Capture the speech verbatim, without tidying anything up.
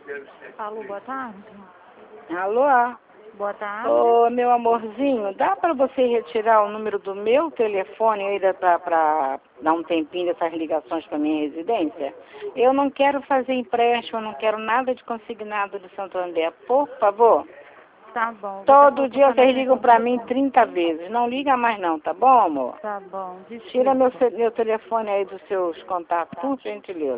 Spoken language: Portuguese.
Alô, boa tarde. Alô? Boa tarde. Ô, meu amorzinho, dá para você retirar o número do meu telefone aí para dar um tempinho dessas ligações para minha residência? Eu não quero fazer empréstimo, eu não quero nada de consignado de Santo André, por favor. Tá bom. Todo dia vocês ligam para mim trinta vezes. Não liga mais não, tá bom, amor? Tá bom. Desculpa. Tira meu, ce- meu telefone aí dos seus contatos, por gentileza.